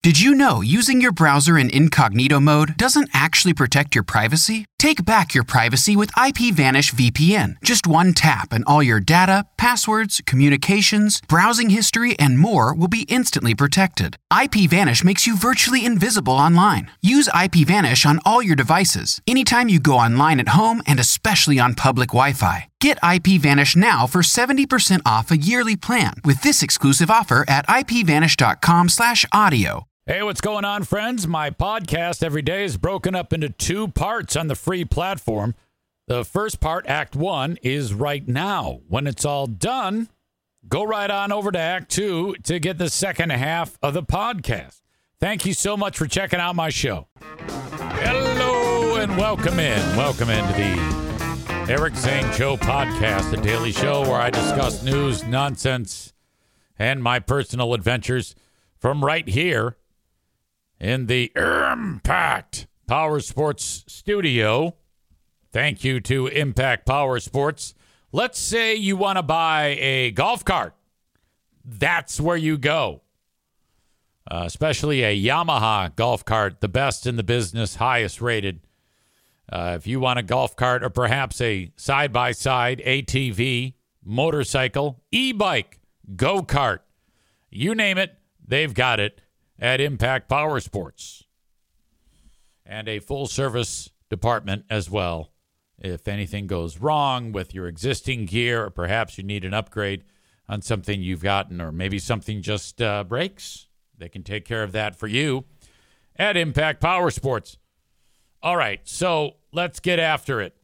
Did you know using your browser in incognito mode doesn't actually protect your privacy? Take back your privacy with IPVanish VPN. Just one tap and all your data, passwords, communications, browsing history, and more will be instantly protected. IPVanish makes you virtually invisible online. Use IPVanish on all your devices, anytime you go online at home and especially on public Wi-Fi. Get IPVanish now for 70% off a yearly plan with this exclusive offer at ipvanish.com/audio. Hey, what's going on, friends? My podcast every day is broken up into 2 parts on the free platform. The first part, Act 1, is right now. When it's all done, go right on over to Act 2 to get the second half of the podcast. Thank you so much for checking out my show. Hello and welcome in. Welcome into the Eric Zane Show podcast, a daily show where I discuss news, nonsense, and my personal adventures from right here in the Impact Power Sports studio. Thank you to Impact Power Sports. Let's say you want to buy a golf cart. That's where you go. Especially a Yamaha golf cart, the best in the business, highest rated. If you want a golf cart or perhaps a side-by-side, ATV, motorcycle, e-bike, go-kart, you name it, they've got it at Impact Power Sports. And a full-service department as well. If anything goes wrong with your existing gear, or perhaps you need an upgrade on something you've gotten, or maybe something just breaks, they can take care of that for you at Impact Power Sports. All right, so let's get after it.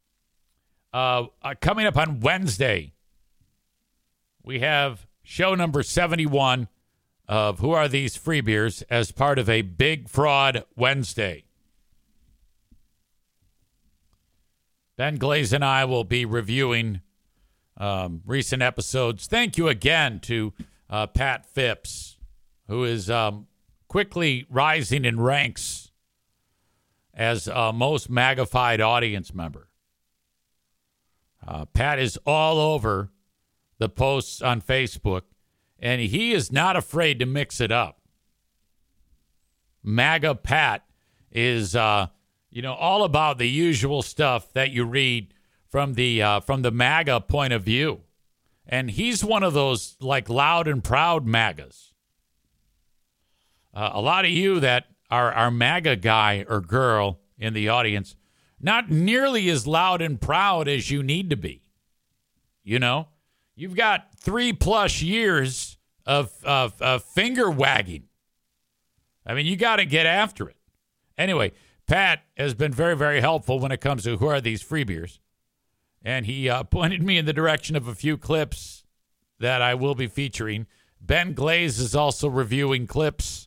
Coming up on Wednesday, we have show number 71 of Who Are These Free Beers as part of a Big Fraud Wednesday. Ben Glaze and I will be reviewing recent episodes. Thank you again to Pat Phipps, who is quickly rising in ranks as most magnified audience member. Pat is all over the posts on Facebook, and he is not afraid to mix it up. MAGA Pat is, all about the usual stuff that you read from the MAGA point of view. And he's one of those, like, loud and proud MAGAs. A lot of you that are MAGA guy or girl in the audience, not nearly as loud and proud as you need to be. You know? You've got 3+ years of finger wagging. I mean, you got to get after it. Anyway, Pat has been very, very helpful when it comes to Who Are These Free Beers. And he pointed me in the direction of a few clips that I will be featuring. Ben Glaze is also reviewing clips.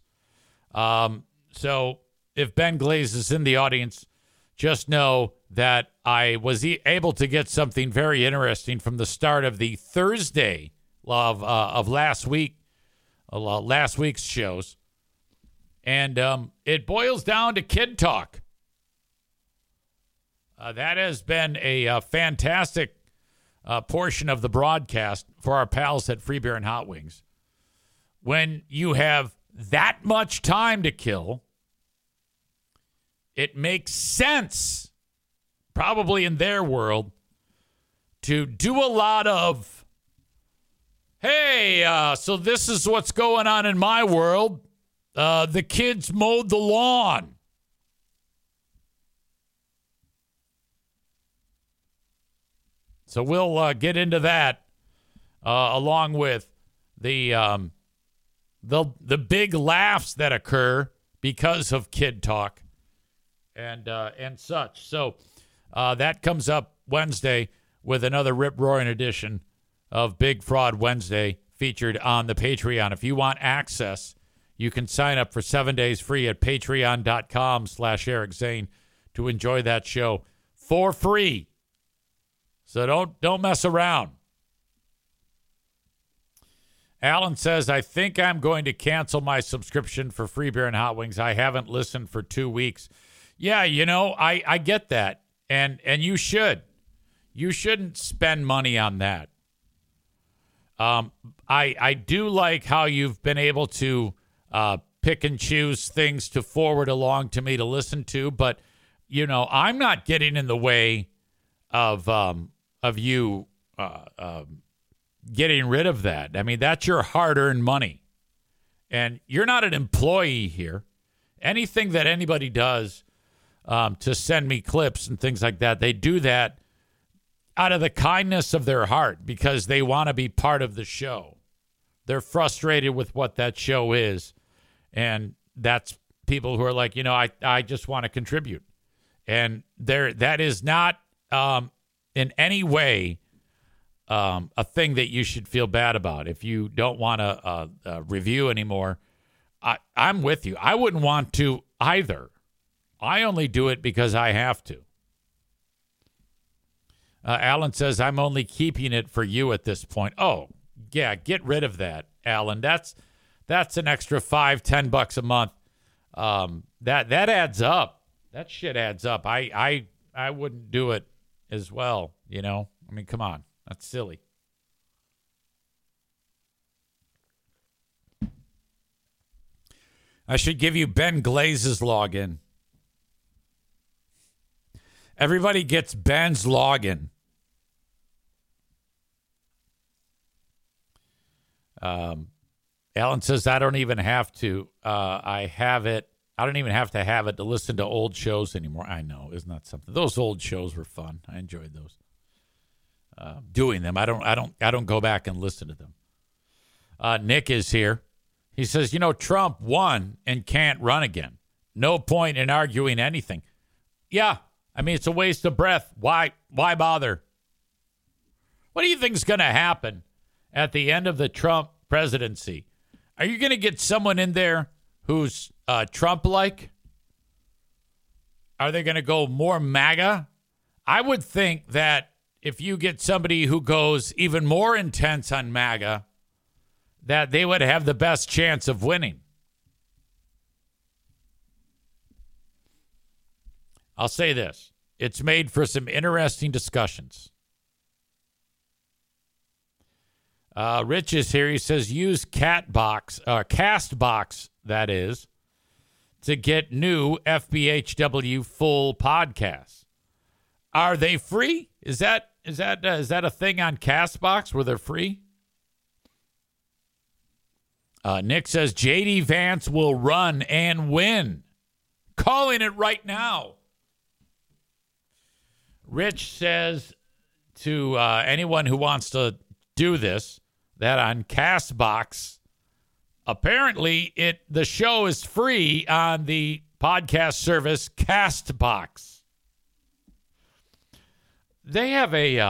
So if Ben Glaze is in the audience, just know that I was able to get something very interesting from the start of the Thursday of last week, last week's shows. And it boils down to kid talk. That has been a fantastic portion of the broadcast for our pals at Free Beer and Hot Wings. When you have that much time to kill, it makes sense, probably in their world, to do a lot of, hey, so this is what's going on in my world. The kids mowed the lawn. So we'll get into that along with the big laughs that occur because of kid talk and such. So that comes up Wednesday with another rip-roaring edition of Big Fraud Wednesday featured on the Patreon. If you want access, you can sign up for 7 days free at patreon.com/Eric Zane to enjoy that show for free. So don't mess around. Alan says, I think I'm going to cancel my subscription for Free Beer and Hot Wings. I haven't listened for 2 weeks. Yeah, I get that. And you should. You shouldn't spend money on that. I do like how you've been able to pick and choose things to forward along to me to listen to, but I'm not getting in the way of you getting rid of that. I mean, that's your hard-earned money, and you're not an employee here. Anything that anybody does to send me clips and things like that, they do that out of the kindness of their heart because they want to be part of the show. They're frustrated with what that show is, and that's people who are like, I just want to contribute. And that is not in any way a thing that you should feel bad about. If you don't want to review anymore, I'm with you. I wouldn't want to either. I only do it because I have to. Alan says, I'm only keeping it for you at this point. Oh, yeah, get rid of that, Alan. That's an extra $5-10 a month. That adds up. That shit adds up. I wouldn't do it as well, I mean, come on. That's silly. I should give you Ben Glaze's login. Everybody gets Ben's login. Alan says, I don't even have to. I have it. I don't even have to have it to listen to old shows anymore. I know. Isn't that something? Those old shows were fun. I enjoyed those. Doing them. I don't go back and listen to them. Nick is here. He says, Trump won and can't run again. No point in arguing anything. Yeah. I mean, it's a waste of breath. Why bother? What do you think is going to happen at the end of the Trump presidency? Are you going to get someone in there who's Trump-like? Are they going to go more MAGA? I would think that if you get somebody who goes even more intense on MAGA, that they would have the best chance of winning. I'll say this. It's made for some interesting discussions. Rich is here. He says, use Castbox, that is, to get new FBHW full podcasts. Are they free? Is that a thing on Castbox where they're free? Nick says, J.D. Vance will run and win. Calling it right now. Rich says to anyone who wants to do this, that on Castbox, apparently the show is free on the podcast service Castbox. They have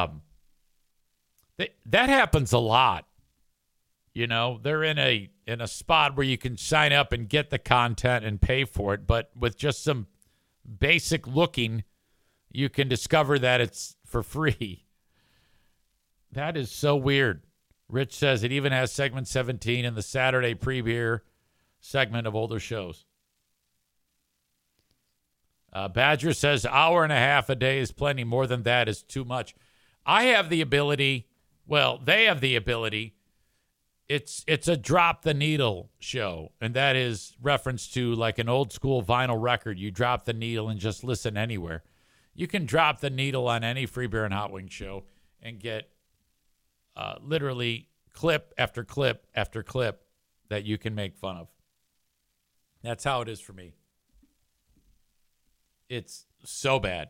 that happens a lot. They're in a spot where you can sign up and get the content and pay for it, but with just some basic looking, you can discover that it's for free. That is so weird. Rich says it even has segment 17 in the Saturday pre-beer segment of older shows. Badger says hour and a half a day is plenty. More than that is too much. I have the ability. Well, they have the ability. It's a drop the needle show, and that is reference to like an old school vinyl record. You drop the needle and just listen anywhere. You can drop the needle on any Free Beer and Hot Wings show and get literally clip after clip after clip that you can make fun of. That's how it is for me. It's so bad.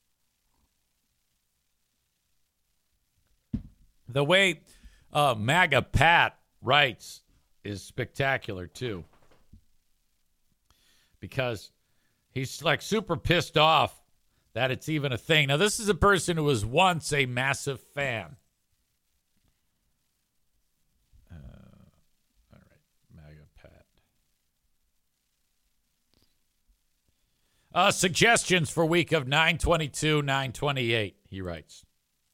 The way MAGA Pat writes is spectacular, too. Because he's like super pissed off that it's even a thing. Now, this is a person who was once a massive fan. All right, MAGA Pat. Suggestions for week of 9/22, 9/28, he writes.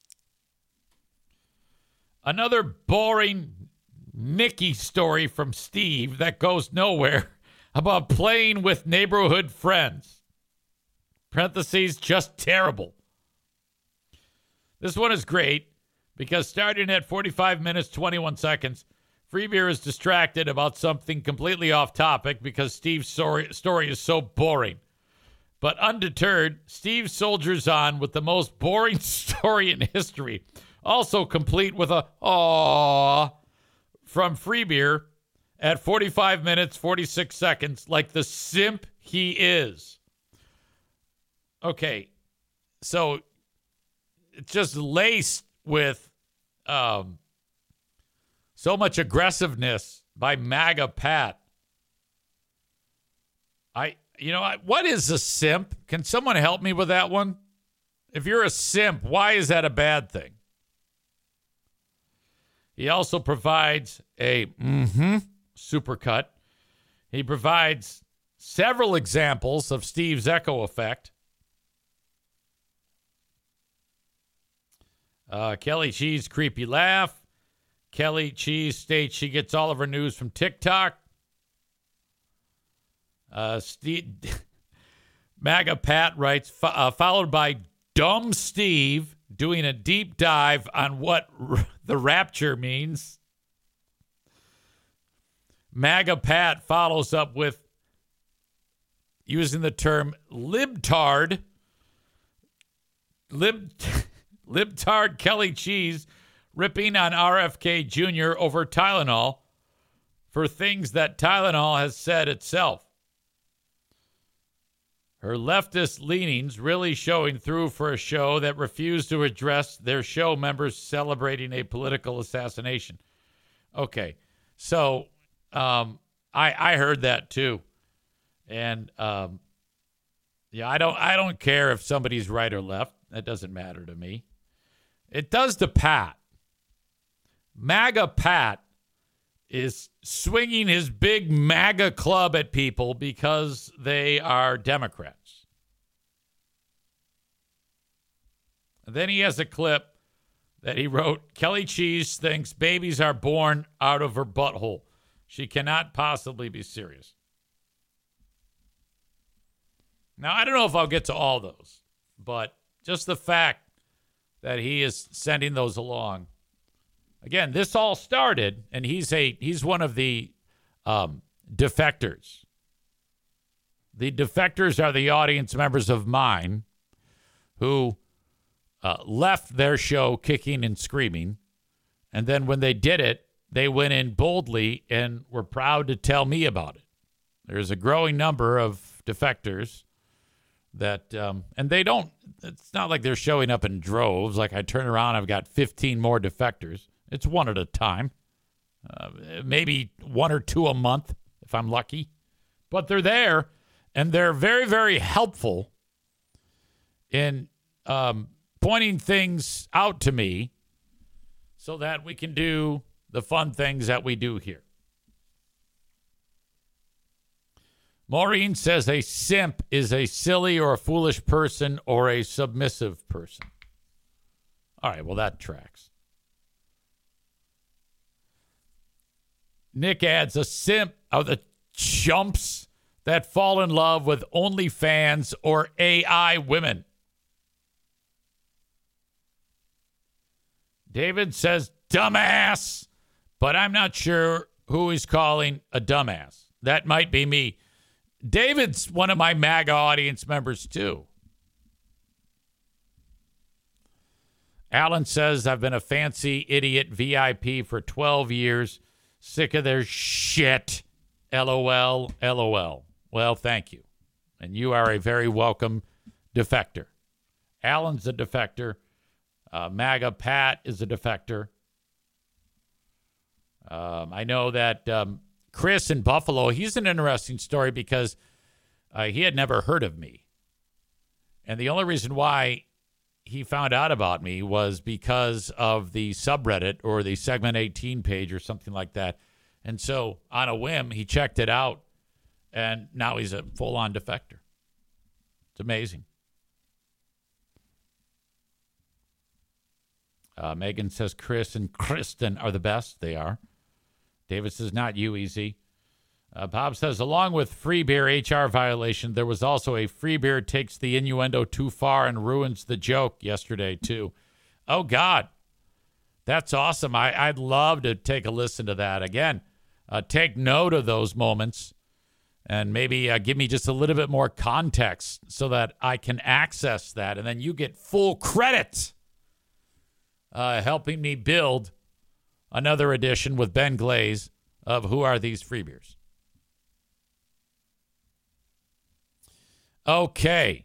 Another boring Mickey story from Steve that goes nowhere about playing with neighborhood friends. Parentheses, just terrible. This one is great because starting at 45 minutes, 21 seconds, Free Beer is distracted about something completely off topic because Steve's story is so boring. But undeterred, Steve soldiers on with the most boring story in history. Also complete with a "aww" from Free Beer at 45 minutes, 46 seconds, like the simp he is. Okay, so it's just laced with so much aggressiveness by MAGA Pat. What is a simp? Can someone help me with that one? If you're a simp, why is that a bad thing? He also provides a supercut. He provides several examples of Steve's echo effect. Kelly Cheese creepy laugh. Kelly Cheese states she gets all of her news from TikTok. MAGA Pat writes, followed by Dumb Steve doing a deep dive on what the rapture means. MAGA Pat follows up with using the term libtard. Libtard Kelly Cheese ripping on RFK Jr. over Tylenol for things that Tylenol has said itself. Her leftist leanings really showing through for a show that refused to address their show members celebrating a political assassination. Okay, so I heard that too, and I don't care if somebody's right or left. That doesn't matter to me. It does to Pat. MAGA Pat is swinging his big MAGA club at people because they are Democrats. And then he has a clip that he wrote, Kelly Cheese thinks babies are born out of her butthole. She cannot possibly be serious. Now, I don't know if I'll get to all those, but just the fact that he is sending those along. Again, this all started, and he's one of the defectors. The defectors are the audience members of mine who left their show kicking and screaming, and then when they did it, they went in boldly and were proud to tell me about it. There's a growing number of defectors that, and they don't, it's not like they're showing up in droves. Like I turn around, I've got 15 more defectors. It's one at a time, maybe one or two a month if I'm lucky. But they're there, and they're very, very helpful in pointing things out to me so that we can do the fun things that we do here. Maureen says a simp is a silly or a foolish person or a submissive person. All right, well, that tracks. Nick adds a simp are the chumps that fall in love with OnlyFans or AI women. David says dumbass, but I'm not sure who he's calling a dumbass. That might be me. David's one of my MAGA audience members too. Alan says, I've been a fancy idiot VIP for 12 years. Sick of their shit. LOL, LOL. Well, thank you. And you are a very welcome defector. Alan's a defector. MAGA Pat is a defector. I know that Chris in Buffalo, he's an interesting story because he had never heard of me. And the only reason why he found out about me was because of the subreddit or the Segment 18 page or something like that. And so on a whim, he checked it out, and now he's a full-on defector. It's amazing. Megan says Chris and Kristen are the best. They are. David says, not you, Easy. Bob says, along with free beer HR violation, there was also a free beer takes the innuendo too far and ruins the joke yesterday, too. Oh, God. That's awesome. I'd love to take a listen to that. Again, take note of those moments and maybe give me just a little bit more context so that I can access that. And then you get full credit helping me build another edition with Ben Glaze of Who Are These Free Beers? Okay.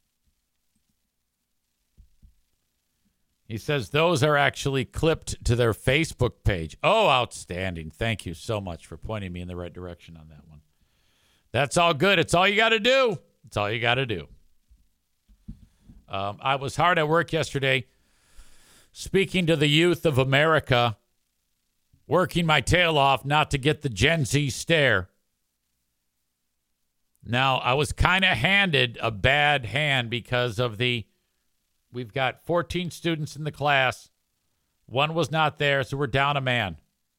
He says those are actually clipped to their Facebook page. Oh, outstanding. Thank you so much for pointing me in the right direction on that one. That's all good. It's all you got to do. It's all you got to do. I was hard at work yesterday speaking to the youth of America, working my tail off not to get the Gen Z stare. Now, I was kind of handed a bad hand because of we've got 14 students in the class. One was not there, so we're down a man.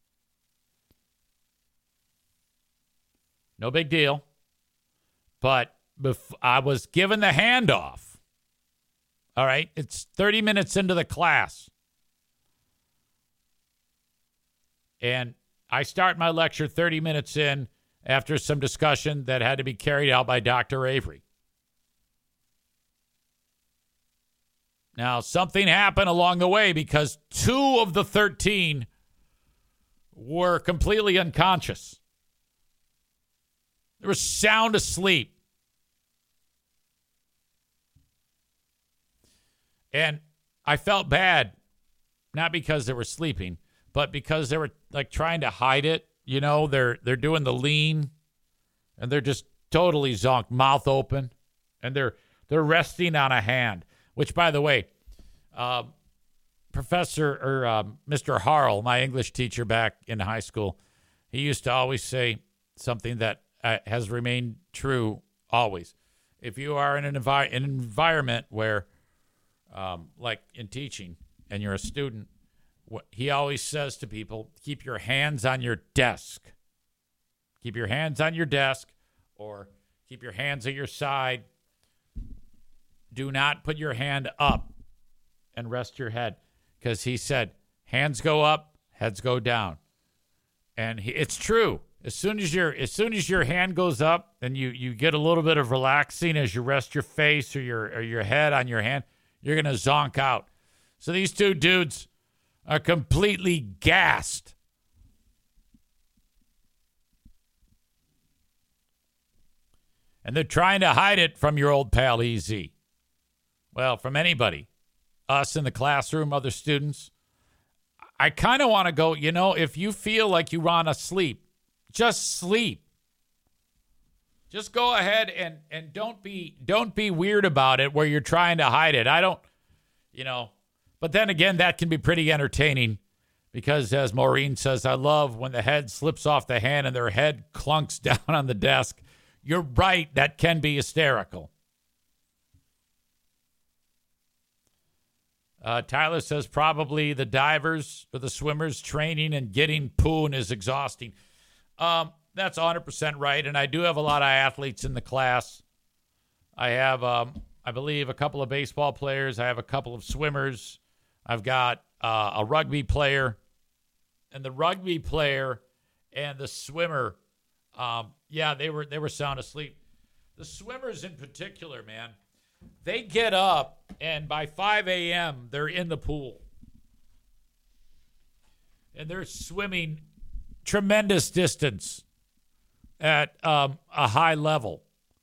No big deal. But I was given the handoff. All right, it's 30 minutes into the class. And I start my lecture 30 minutes in after some discussion that had to be carried out by Dr. Avery. Now, something happened along the way because 2 of the 13 were completely unconscious. They were sound asleep. And I felt bad, not because they were sleeping, but because they were like trying to hide it. You know, they're doing the lean, and they're just totally zonked, mouth open, and they're resting on a hand. Which, by the way, Mr. Harl, my English teacher back in high school, he used to always say something that has remained true always. If you are in an environment where, like in teaching, and you're a student, what he always says to people, keep your hands on your desk. Keep your hands on your desk, or keep your hands at your side. Do not put your hand up and rest your head, because he said hands go up, heads go down, and it's true. As soon as your hand goes up, and you get a little bit of relaxing as you rest your face or your head on your hand, you're gonna zonk out. So these 2 dudes are completely gassed. And they're trying to hide it from your old pal EZ. Well, from anybody. Us in the classroom, other students. I kind of want to go, if you feel like you want to sleep, just sleep. Just go ahead and don't be weird about it where you're trying to hide it. I don't, but then again, that can be pretty entertaining because, as Maureen says, I love when the head slips off the hand and their head clunks down on the desk. You're right. That can be hysterical. Tyler says probably the divers or the swimmers training and getting poon is exhausting. That's 100% right. And I do have a lot of athletes in the class. I have, I believe, a couple of baseball players. I have a couple of swimmers. I've got a rugby player. And the rugby player and the swimmer, they were sound asleep. The swimmers in particular, man, they get up, and by 5 a.m., they're in the pool. And they're swimming tremendous distance at a high level.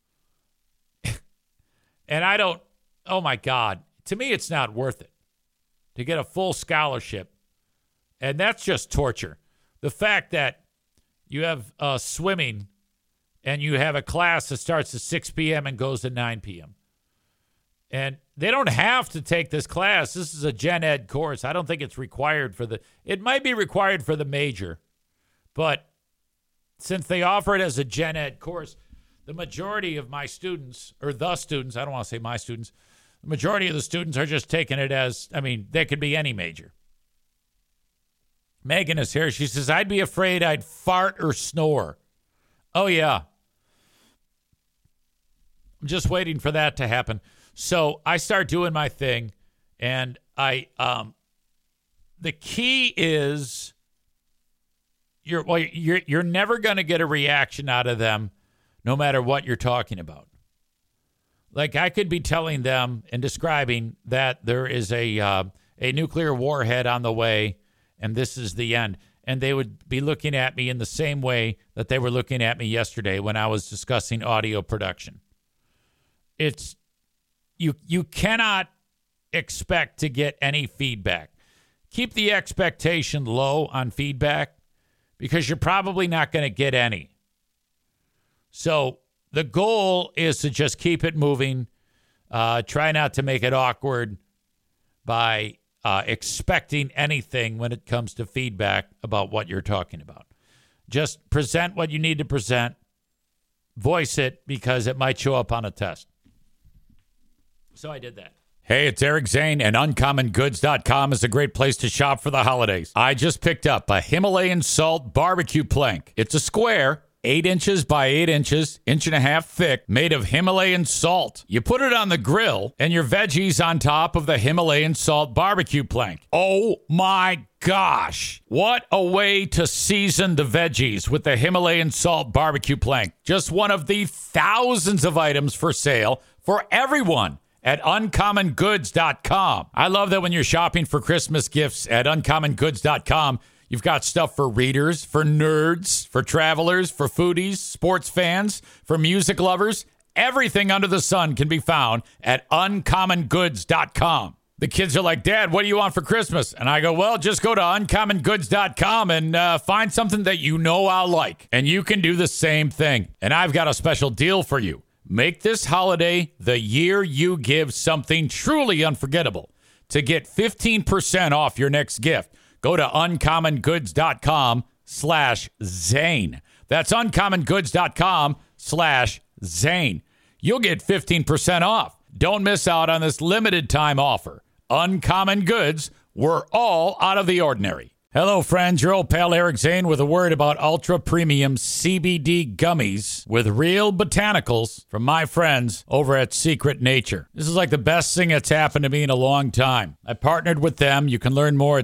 And oh my God, to me, it's not worth it to get a full scholarship. And that's just torture. The fact that you have swimming and you have a class that starts at 6 p.m. and goes to 9 p.m. And they don't have to take this class. This is a gen ed course. I don't think it's required it might be required for the major, but since they offer it as a gen ed course, the majority of my students, or the students, I don't want to say my students, the majority of the students are just taking it as, they could be any major. Megan is here. She says, I'd be afraid I'd fart or snore. Oh, yeah. I'm just waiting for that to happen. So I start doing my thing, and the key is you're never going to get a reaction out of them no matter what you're talking about. Like I could be telling them and describing that there is a nuclear warhead on the way and this is the end. And they would be looking at me in the same way that they were looking at me yesterday when I was discussing audio production. It's you cannot expect to get any feedback. Keep the expectation low on feedback because you're probably not going to get any. So the goal is to just keep it moving. Try not to make it awkward by expecting anything when it comes to feedback about what you're talking about. Just present what you need to present. Voice it because it might show up on a test. So I did that. Hey, it's Eric Zane, and UncommonGoods.com is a great place to shop for the holidays. I just picked up a Himalayan salt barbecue plank. It's a square, 8 inches by 8 inches, 1.5 inches thick, made of Himalayan salt. You put it on the grill, and your veggies on top of the Himalayan salt barbecue plank. Oh my gosh. What a way to season the veggies with the Himalayan salt barbecue plank. Just one of the thousands of items for sale for everyone at UncommonGoods.com. I love that when you're shopping for Christmas gifts at UncommonGoods.com, you've got stuff for readers, for nerds, for travelers, for foodies, sports fans, for music lovers. Everything under the sun can be found at UncommonGoods.com. The kids are like, Dad, what do you want for Christmas? And I go, well, just go to UncommonGoods.com and find something that you know I'll like. And you can do the same thing. And I've got a special deal for you. Make this holiday the year you give something truly unforgettable. To get 15% off your next gift, go to UncommonGoods.com/Zane. That's UncommonGoods.com/Zane. You'll get 15% off. Don't miss out on this limited time offer. Uncommon Goods, we're all out of the ordinary. Hello, friends. Your old pal Eric Zane with a word about ultra premium CBD gummies with real botanicals from my friends over at Secret Nature. This is like the best thing that's happened to me in a long time. I partnered with them. You can learn more at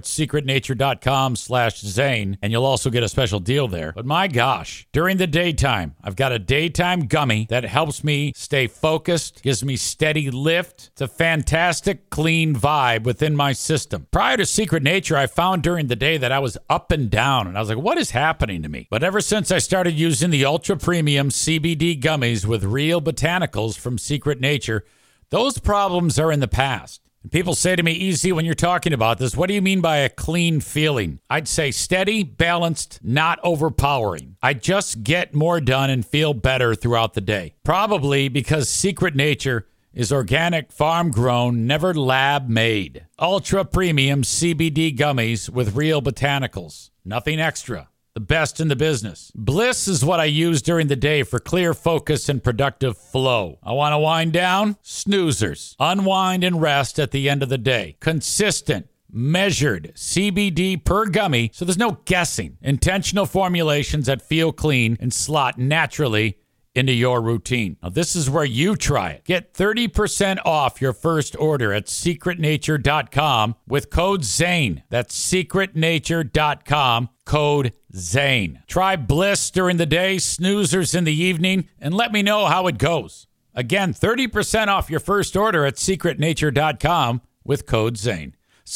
secretnature.com/Zane, and you'll also get a special deal there. But my gosh, during the daytime, I've got a daytime gummy that helps me stay focused, gives me steady lift. It's a fantastic, clean vibe within my system. Prior to Secret Nature, I found during the day that I was up and down, and I was like, what is happening to me? But ever since I started using the ultra premium CBD gummies with real botanicals from Secret Nature, those problems are in the past. And people say to me, easy, when you're talking about this, what do you mean by a clean feeling? I'd say steady, balanced, not overpowering. I just get more done and feel better throughout the day. Probably because Secret Nature is organic, farm-grown, never lab-made. Ultra-premium CBD gummies with real botanicals. Nothing extra. The best in the business. Bliss is what I use during the day for clear focus and productive flow. I want to wind down? Snoozers. Unwind and rest at the end of the day. Consistent, measured CBD per gummy, so there's no guessing. Intentional formulations that feel clean and slot naturally into your routine. Now, this is where you try it. Get 30% off your first order at secretnature.com with code ZANE. That's secretnature.com, code ZANE. Try Bliss during the day, Snoozers in the evening, and let me know how it goes. Again, 30% off your first order at secretnature.com with code ZANE.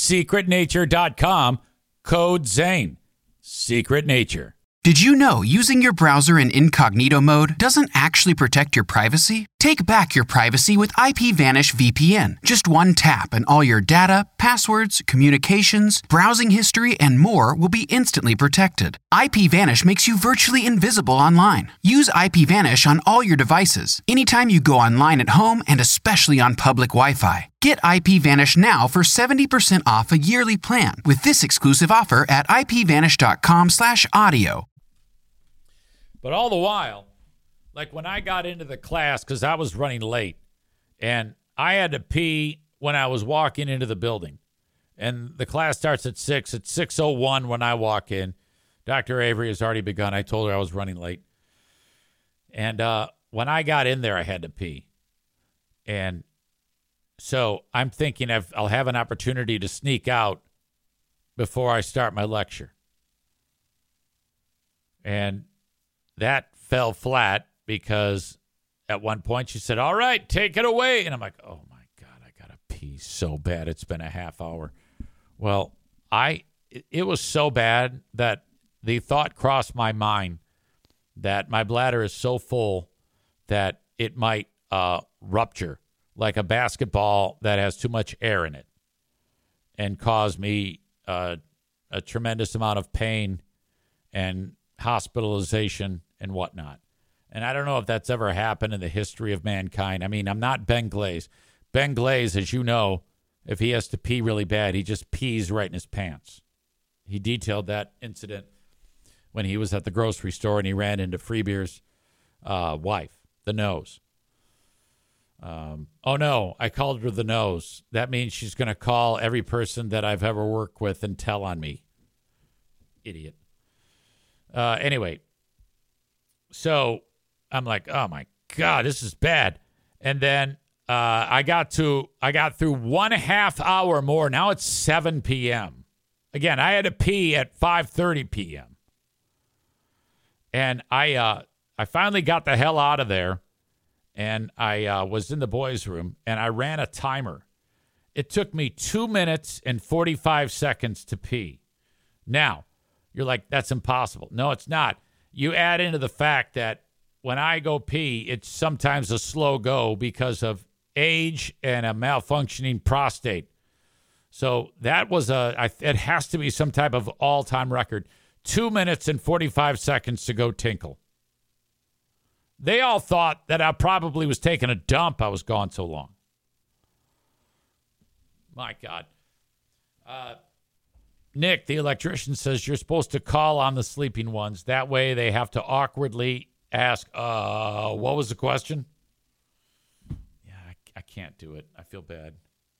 secretnature.com, code ZANE. Secret Nature. Did you know using your browser in incognito mode doesn't actually protect your privacy? Take back your privacy with IPVanish VPN. Just one tap and all your data, passwords, communications, browsing history, and more will be instantly protected. IPVanish makes you virtually invisible online. Use IPVanish on all your devices, anytime you go online at home and especially on public Wi-Fi. Get IPVanish now for 70% off a yearly plan with this exclusive offer at IPVanish.com/audio. But all the while, like when I got into the class, because I was running late, and I had to pee when I was walking into the building. And the class starts at 6. It's 6:01 when I walk in. Dr. Avery has already begun. I told her I was running late. And when I got in there, I had to pee. And so I'm thinking I'll have an opportunity to sneak out before I start my lecture. And that fell flat because at one point she said, all right, take it away. And I'm like, oh my God, I got to pee so bad. It's been a half hour. Well, it was so bad that the thought crossed my mind that my bladder is so full that it might rupture like a basketball that has too much air in it and cause me a tremendous amount of pain and hospitalization and whatnot. And I don't know if that's ever happened in the history of mankind. I mean, I'm not Ben Glaze. Ben Glaze, as you know, if he has to pee really bad, he just pees right in his pants. He detailed that incident when he was at the grocery store and he ran into Freebeer's wife, the nose. Oh, no, I called her the nose. That means she's going to call every person that I've ever worked with and tell on me. Idiot. Anyway, so I'm like, oh, my God, this is bad. And then I got through 1.5 hour more. Now it's 7 p.m. Again, I had to pee at 5:30 p.m. And I finally got the hell out of there. And I was in the boys' room, and I ran a timer. It took me 2 minutes and 45 seconds to pee. Now, you're like, that's impossible. No, it's not. You add into the fact that when I go pee, it's sometimes a slow go because of age and a malfunctioning prostate. So that was it has to be some type of all-time record. 2 minutes and 45 seconds to go tinkle. They all thought that I probably was taking a dump. I was gone so long. My God. Nick, the electrician, says you're supposed to call on the sleeping ones. That way they have to awkwardly ask, what was the question? Yeah, I can't do it. I feel bad.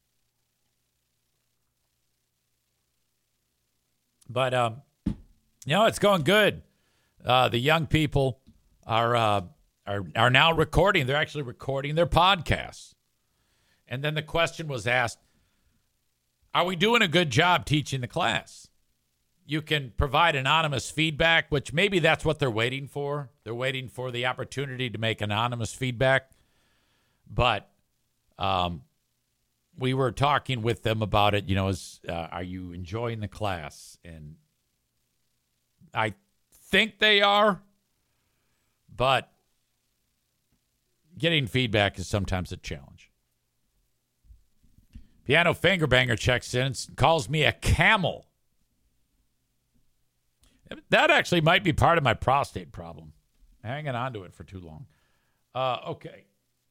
But, it's going good. The young people are now recording. They're actually recording their podcasts. And then the question was asked, are we doing a good job teaching the class? You can provide anonymous feedback, which maybe that's what they're waiting for. They're waiting for the opportunity to make anonymous feedback. But we were talking with them about it, are you enjoying the class? And I think they are, but getting feedback is sometimes a challenge. Piano Finger Banger checks in and calls me a camel. That actually might be part of my prostate problem. Hanging on to it for too long. Okay.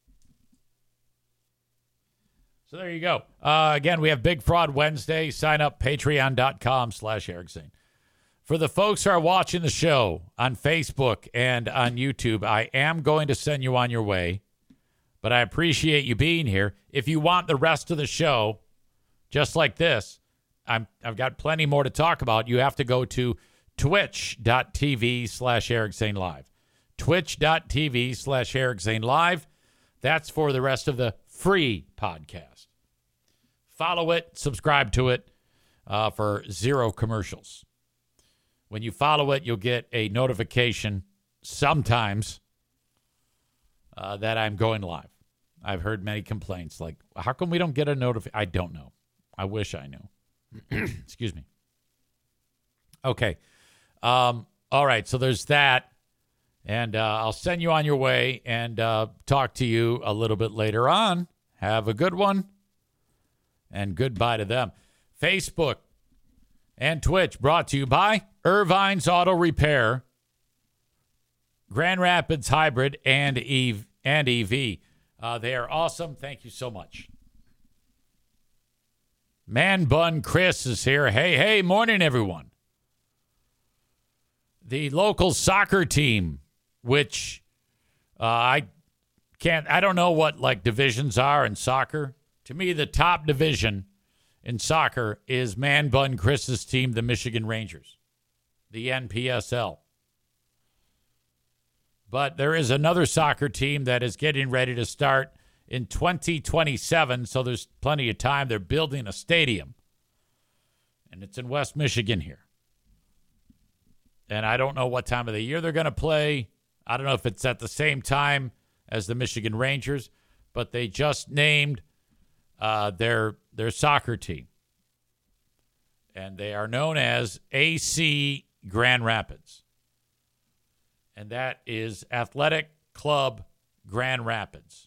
So there you go. Again, we have Big Fraud Wednesday. Sign up, patreon.com/Eric Zane. For the folks who are watching the show on Facebook and on YouTube, I am going to send you on your way, but I appreciate you being here. If you want the rest of the show, just like this, I've got plenty more to talk about. You have to go to twitch.tv/Eric Zane Live. Twitch.tv/Eric Zane Live. That's for the rest of the free podcast. Follow it, subscribe to it for 0 commercials. When you follow it, you'll get a notification sometimes that I'm going live. I've heard many complaints like, how come we don't get a notification? I don't know. I wish I knew. Excuse me. Okay. All right. So there's that. And I'll send you on your way and talk to you a little bit later on. Have a good one. And goodbye to them. Facebook and Twitch brought to you by Irvine's Auto Repair, Grand Rapids Hybrid, and EV. They are awesome. Thank you so much. Man Bun Chris is here. Hey, morning, everyone. The local soccer team, which I don't know what divisions are in soccer. To me, the top division in soccer is Man Bun Chris's team, the Michigan Rangers, the NPSL. But there is another soccer team that is getting ready to start in 2027, so there's plenty of time. They're building a stadium. And it's in West Michigan here. And I don't know what time of the year they're going to play. I don't know if it's at the same time as the Michigan Rangers, but they just named their soccer team. And they are known as AC Grand Rapids. And that is Athletic Club Grand Rapids.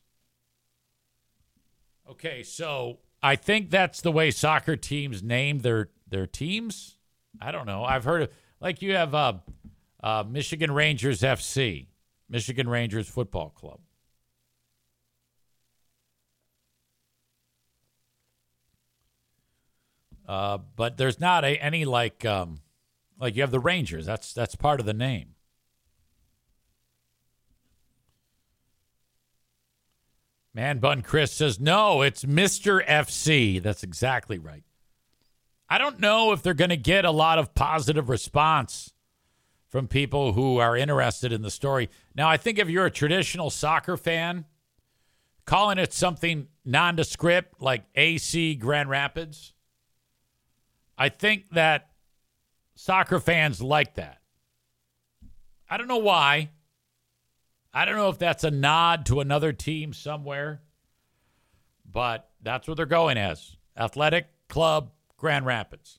Okay, so I think that's the way soccer teams name their teams. I don't know. I've heard of, like you have Michigan Rangers FC, Michigan Rangers Football Club. But there's not any like you have the Rangers. That's part of the name. Man Bun Chris says, no, it's Mr. FC. That's exactly right. I don't know if they're going to get a lot of positive response from people who are interested in the story. Now, I think if you're a traditional soccer fan, calling it something nondescript like AC Grand Rapids, I think that soccer fans like that. I don't know why. I don't know if that's a nod to another team somewhere, but that's what they're going as. Athletic Club Grand Rapids.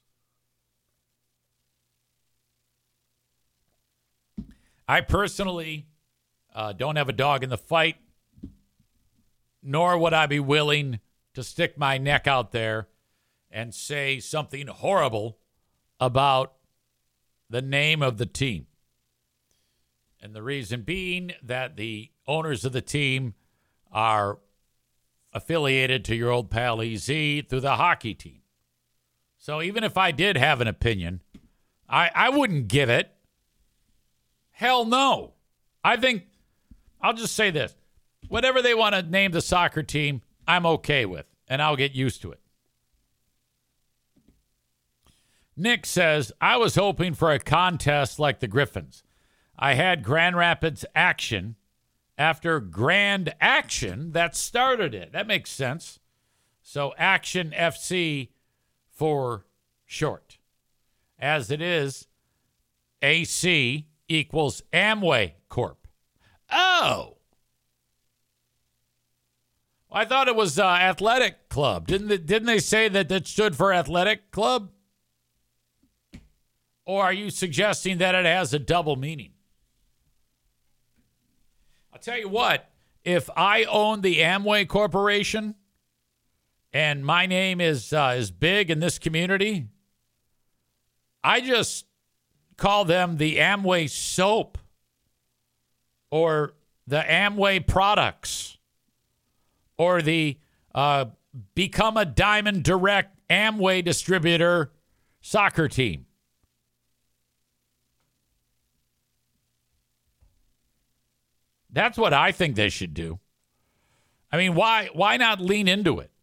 I personally don't have a dog in the fight, nor would I be willing to stick my neck out there and say something horrible about the name of the team. And the reason being that the owners of the team are affiliated to your old pal EZ through the hockey team. So even if I did have an opinion, I wouldn't give it. Hell no. I think, I'll just say this. Whatever they want to name the soccer team, I'm okay with, and I'll get used to it. Nick says, I was hoping for a contest like the Griffins. I had Grand Rapids Action after Grand Action that started it. That makes sense. So Action FC for short. As it is, AC equals Amway Corp. Oh. I thought it was Athletic Club. Didn't they say that stood for Athletic Club? Or are you suggesting that it has a double meaning? I'll tell you what, if I owned the Amway Corporation and my name is big in this community, I just call them the Amway Soap or the Amway Products or the Become a Diamond Direct Amway Distributor soccer team. That's what I think they should do. I mean, why not lean into it?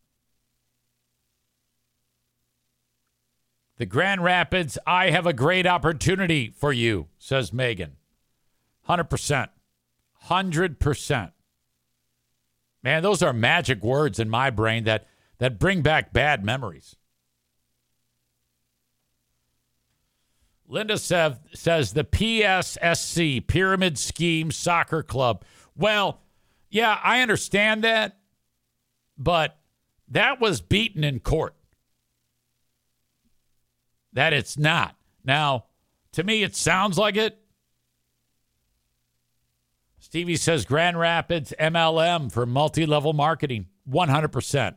The Grand Rapids, I have a great opportunity for you, says Megan. 100%. 100%. Man, those are magic words in my brain that bring back bad memories. Linda says the PSSC, Pyramid Scheme Soccer Club. Well, yeah, I understand that, but that was beaten in court. That it's not. Now, to me, it sounds like it. Stevie says Grand Rapids MLM for multi-level marketing. 100%.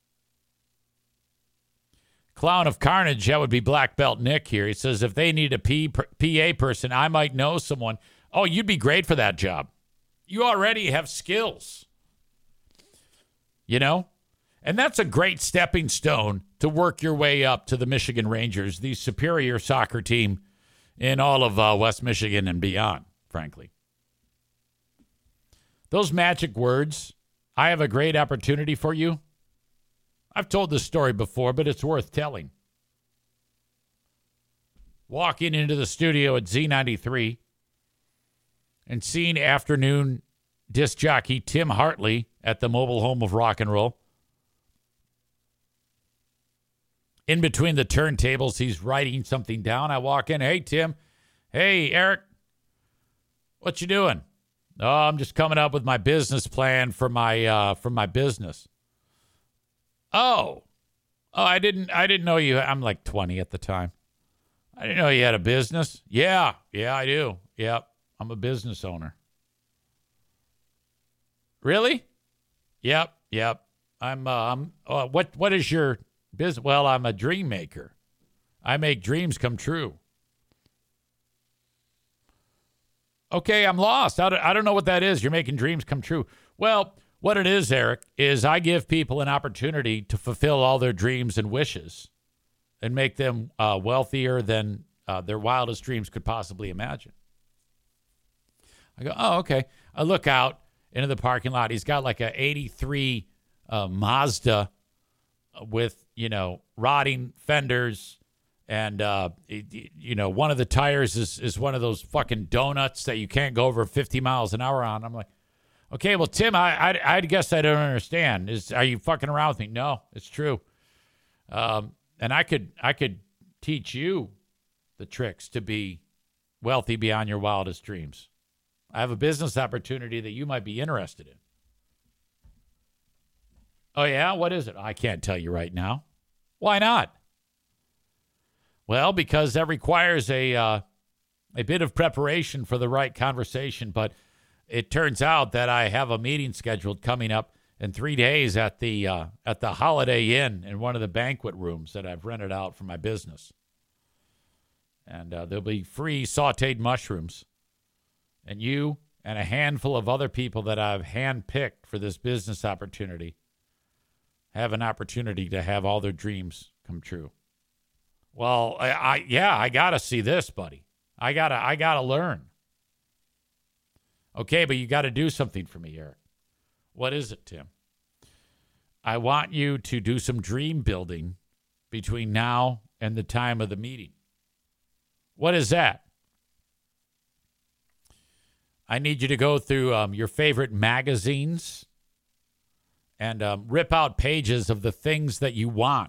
Clown of Carnage, that would be Black Belt Nick here. He says, if they need a PA person, I might know someone. Oh, you'd be great for that job. You already have skills. You know? And that's a great stepping stone to work your way up to the Michigan Rangers, the superior soccer team in all of West Michigan and beyond, frankly. Those magic words, I have a great opportunity for you. I've told this story before, but it's worth telling. Walking into the studio at Z93 and seeing afternoon disc jockey Tim Hartley at the mobile home of rock and roll. In between the turntables, he's writing something down. I walk in. Hey, Tim. Hey, Eric. What you doing? Oh, I'm just coming up with my business plan for my business. Oh, I didn't know you. I'm like 20 at the time. I didn't know you had a business. Yeah, I do. Yep, I'm a business owner. Really? Yep. What is your business? Well, I'm a dream maker. I make dreams come true. Okay, I'm lost. I don't know what that is. You're making dreams come true. Well, what it is, Eric, is I give people an opportunity to fulfill all their dreams and wishes and make them wealthier than their wildest dreams could possibly imagine. I go, oh, okay. I look out into the parking lot. He's got like a 83 Mazda with, rotting fenders. And, one of the tires is one of those fucking donuts that you can't go over 50 miles an hour on. I'm like, okay, well, Tim, I guess I don't understand. Are you fucking around with me? No, it's true. And I could teach you the tricks to be wealthy beyond your wildest dreams. I have a business opportunity that you might be interested in. Oh, yeah? What is it? I can't tell you right now. Why not? Well, because that requires a bit of preparation for the right conversation. But it turns out that I have a meeting scheduled coming up in 3 days at the Holiday Inn in one of the banquet rooms that I've rented out for my business. And there'll be free sauteed mushrooms. And you and a handful of other people that I've handpicked for this business opportunity have an opportunity to have all their dreams come true. Well, I got to see this, buddy. I gotta learn. Okay, but you got to do something for me, Eric. What is it, Tim? I want you to do some dream building between now and the time of the meeting. What is that? I need you to go through your favorite magazines and rip out pages of the things that you want.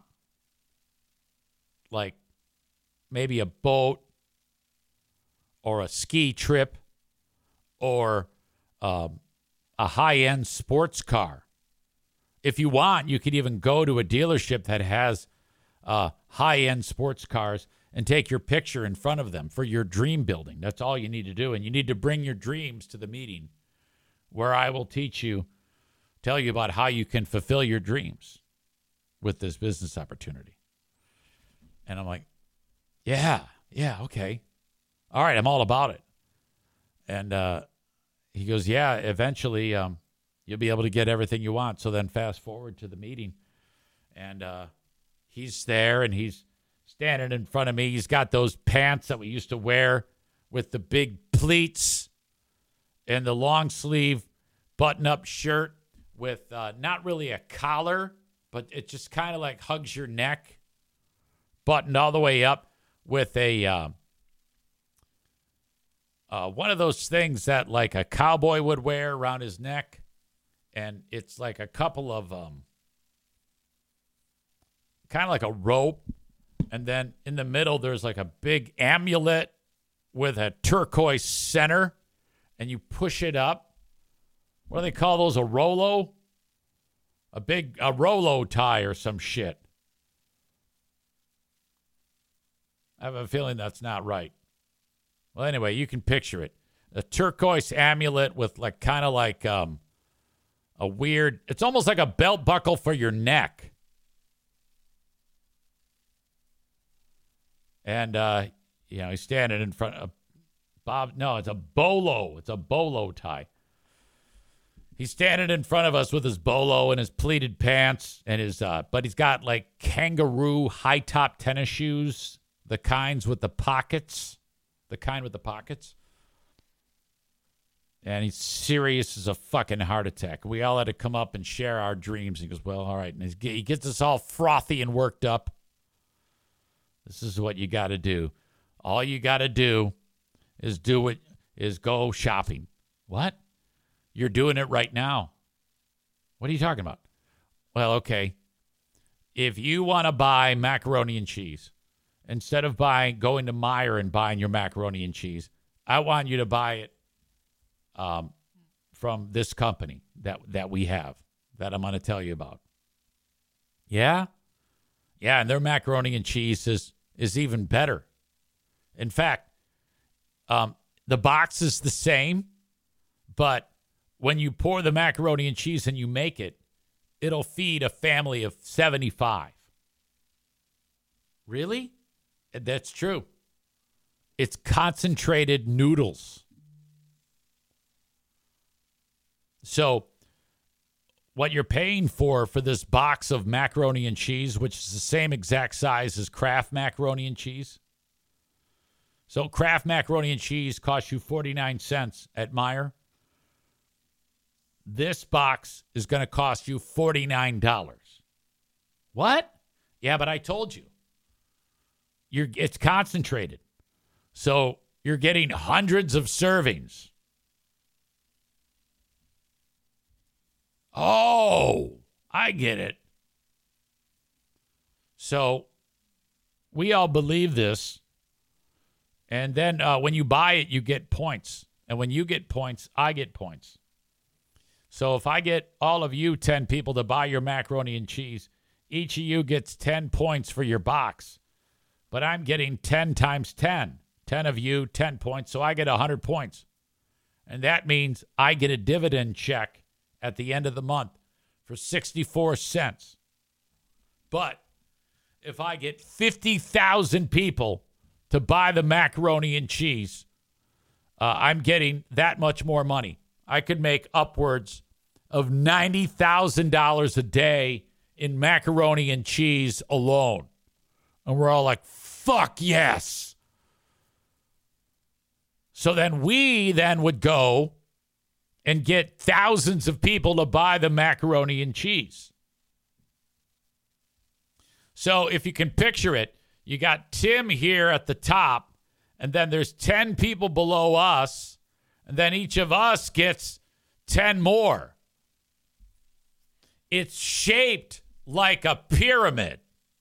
Like maybe a boat or a ski trip or a high-end sports car. If you want, you could even go to a dealership that has high-end sports cars and take your picture in front of them for your dream building. That's all you need to do. And you need to bring your dreams to the meeting where I will tell you about how you can fulfill your dreams with this business opportunity. And I'm like, yeah, okay. All right, I'm all about it. And he goes, yeah, eventually you'll be able to get everything you want. So then fast forward to the meeting. And he's there and he's standing in front of me. He's got those pants that we used to wear with the big pleats and the long sleeve button-up shirt with not really a collar, but it just kind of like hugs your neck, buttoned all the way up with a one of those things that like a cowboy would wear around his neck. And it's like a couple of kind of like a rope. And then in the middle, there's like a big amulet with a turquoise center. And you push it up. What do they call those? A Rolo? A Rolo tie or some shit. I have a feeling that's not right. Well, anyway, you can picture it. A turquoise amulet with like kind of like a weird, it's almost like a belt buckle for your neck. And, he's standing in front of Bob. No, it's a bolo. It's a bolo tie. He's standing in front of us with his bolo and his pleated pants and but he's got like kangaroo high top tennis shoes, the kind with the pockets. And he's serious as a fucking heart attack. We all had to come up and share our dreams. He goes, well, all right. And he gets us all frothy and worked up. This is what you got to do. All you got to do is go shopping. What? You're doing it right now. What are you talking about? Well, okay. if you want to buy macaroni and cheese, instead of going to Meijer and buying your macaroni and cheese, I want you to buy it from this company that we have, that I'm going to tell you about. Yeah? Yeah, and their macaroni and cheese is even better. In fact, the box is the same, but when you pour the macaroni and cheese and you make it, it'll feed a family of 75. Really? That's true. It's concentrated noodles. So what you're paying for this box of macaroni and cheese, which is the same exact size as Kraft macaroni and cheese. So Kraft macaroni and cheese costs you 49 cents at Meijer. This box is going to cost you $49. What? Yeah, but I told you. It's concentrated. So you're getting hundreds of servings. Oh, I get it. So we all believe this. And then when you buy it, you get points. And when you get points, I get points. So if I get all of you 10 people to buy your macaroni and cheese, each of you gets 10 points for your box. But I'm getting 10 times 10. 10 of you, 10 points. So I get 100 points. And that means I get a dividend check at the end of the month for 64 cents. But if I get 50,000 people to buy the macaroni and cheese, I'm getting that much more money. I could make upwards of $90,000 a day in macaroni and cheese alone. And we're all like, fuck yes. So then we would go and get thousands of people to buy the macaroni and cheese. So if you can picture it, you got Tim here at the top, and then there's 10 people below us, and then each of us gets 10 more. It's shaped like a pyramid.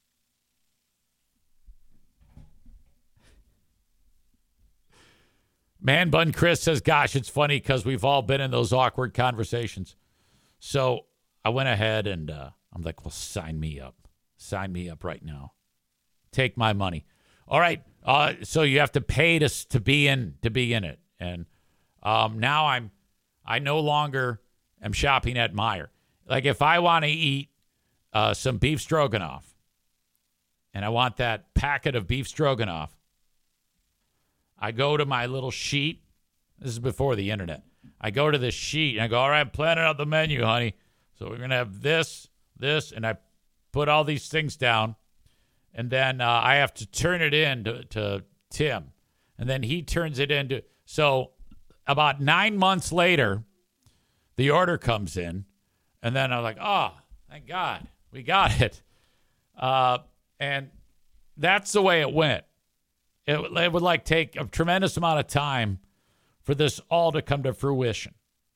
Man Bun Chris says, gosh, it's funny because we've all been in those awkward conversations. So I went ahead and I'm like, well, sign me up. Sign me up right now. Take my money. All right. So you have to pay to be in it. And now I no longer am shopping at Meijer. Like if I want to eat some beef stroganoff and I want that packet of beef stroganoff, I go to my little sheet. This is before the internet. I go to this sheet and I go, all right, plan out the menu, honey. So we're going to have this, and I put all these things down. And then I have to turn it in to Tim. And then he turns it into. So about 9 months later, the order comes in. And then I'm like, oh, thank God, we got it. And that's the way it went. It would like take a tremendous amount of time for this all to come to fruition.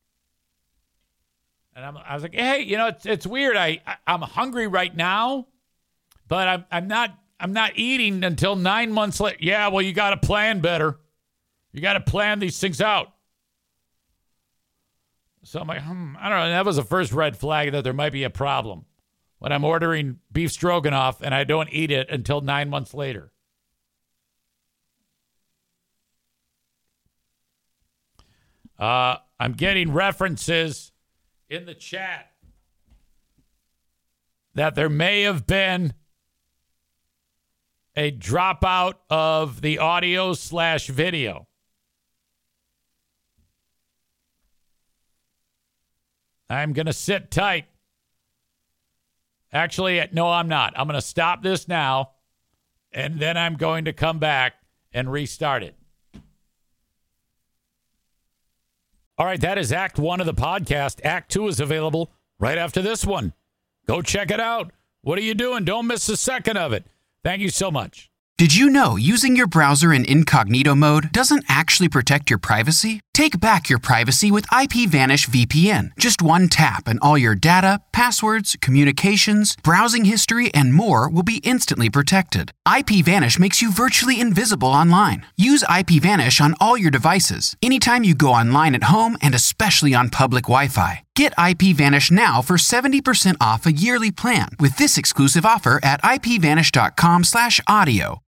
And I was like, hey, it's weird. I'm hungry right now, but I'm not eating until 9 months later. Yeah, well, you got to plan better. You got to plan these things out. So I'm like, I don't know. That was the first red flag that there might be a problem when I'm ordering beef stroganoff and I don't eat it until 9 months later. I'm getting references in the chat that there may have been a dropout of the audio/video. I'm going to sit tight. Actually, no, I'm not. I'm going to stop this now, and then I'm going to come back and restart it. All right, that is Act 1 of the podcast. Act 2 is available right after this one. Go check it out. What are you doing? Don't miss a second of it. Thank you so much. Did you know using your browser in incognito mode doesn't actually protect your privacy? Take back your privacy with IPVanish VPN. Just one tap and all your data, passwords, communications, browsing history, and more will be instantly protected. IPVanish makes you virtually invisible online. Use IPVanish on all your devices, anytime you go online at home and especially on public Wi-Fi. Get IPVanish now for 70% off a yearly plan with this exclusive offer at IPVanish.com/audio.